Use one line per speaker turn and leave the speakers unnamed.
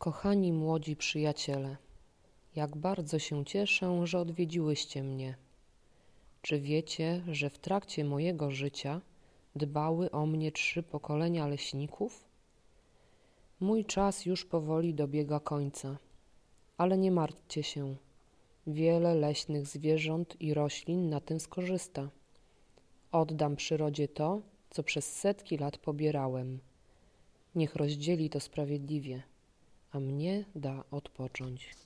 Kochani młodzi przyjaciele, jak bardzo się cieszę, że odwiedziłyście mnie. Czy wiecie, że w trakcie mojego życia dbały o mnie 3 pokolenia leśników? Mój czas już powoli dobiega końca, ale nie martwcie się. Wiele leśnych zwierząt i roślin na tym skorzysta. Oddam przyrodzie to, co przez setki lat pobierałem. Niech rozdzieli to sprawiedliwie, a mnie da odpocząć.